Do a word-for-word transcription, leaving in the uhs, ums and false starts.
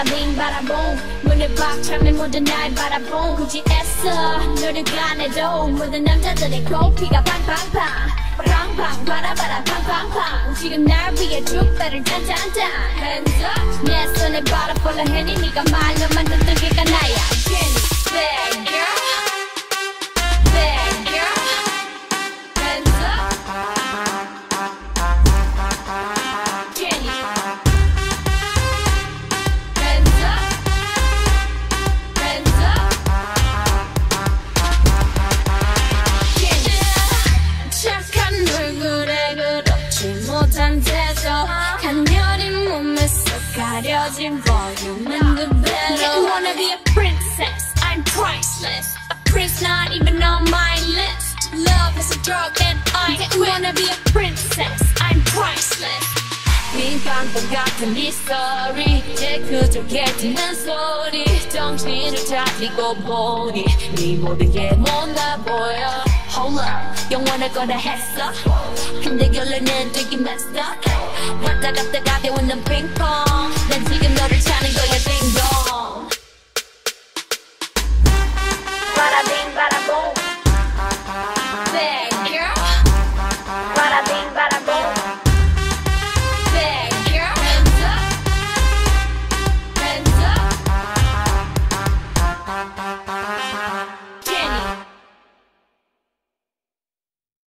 바라빙 바라봉 문을 박차면 모든 날 바라봉 굳이 애써 노력 안 해도 모든 남자들의 코피가 팡팡팡 팡팡 바라바라 팡팡팡 지금 날 위해 쭉 배를 짠짠짠 Hands up 내 손에 바라 폴라 해니 네가 말로만 듣던 게가 나야 Jenny Bad girl Bad girl Hands up Jenny Hands up Hands up Jenny 착한 얼굴에 그렇지 못한 태도 간녀린 몸에 쏙 가려진 볼륨은 그대로 You wanna be a princess, I'm priceless A prince not even on my list Love is a drug and I quit You wanna be a princess, I'm priceless 민감동 같은 이 story 이제 그저 개지는 소리 정신을 차리고 보니 네 모든 게 뭔가 보여 Hold up 영원할 거라 했어 근데 결론은 되게 messed up 왔다 갔다 가벼운 핑퐁 난 지금 너를 찾는 거야 딩동 바라빙 바라봉